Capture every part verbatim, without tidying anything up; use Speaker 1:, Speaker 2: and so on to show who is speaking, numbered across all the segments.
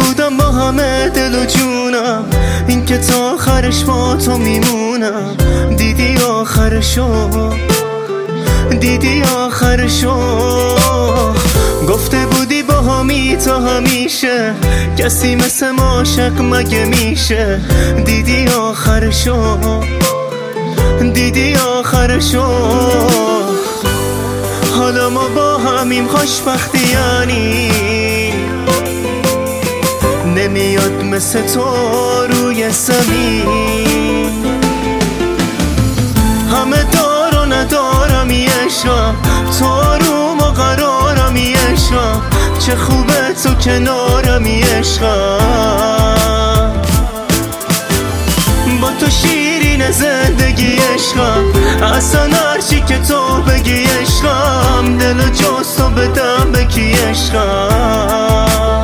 Speaker 1: بودم با همه دل و جونم، این که تا آخرش با تو میمونم. دیدی آخرشو، دیدی آخرشو. گفته بودی با همی تا همیشه، کسی مثل ما عاشق مگه میشه؟ دیدی آخرشو، دیدی آخرشو. حالا ما با همیم خوشبختی یعنی نمیاد مثل تو روی زمین. همه دار و ندارم یه عشقم، تو روم و قرارم یه عشقم. چه خوبه تو کنارم یه عشقم. با تو شیرین زندگی عشقم، اصلا هرچی که تو بگی عشقم. دل جز تو بدم به کی عشقم.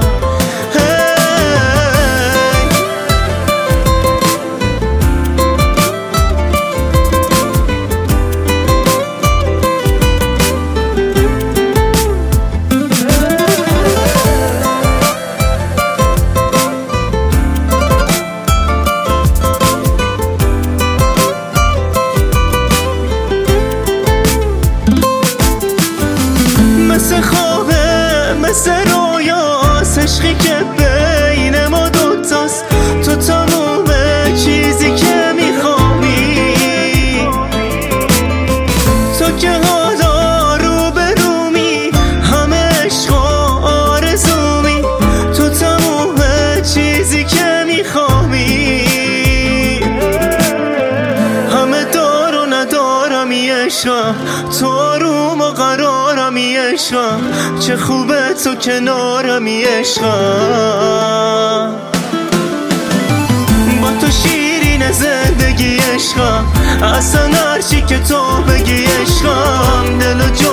Speaker 1: مثل خوابه مثل رویاست، عشقی که بین ما دوتاست. تو تموم چیزی که میخوابی، تو که حالا رو به رومی، همه عشق و آرزومی. تو تموم چیزی که میخوابی، همه دار و ندارم یه عشقم. تو روم و قرارم یه عشقم. چه خوبه تو کنارم یه عشقم. با تو شیرین زندگی عشقم، اصلا هرچی که تو بگی عشقم. دل و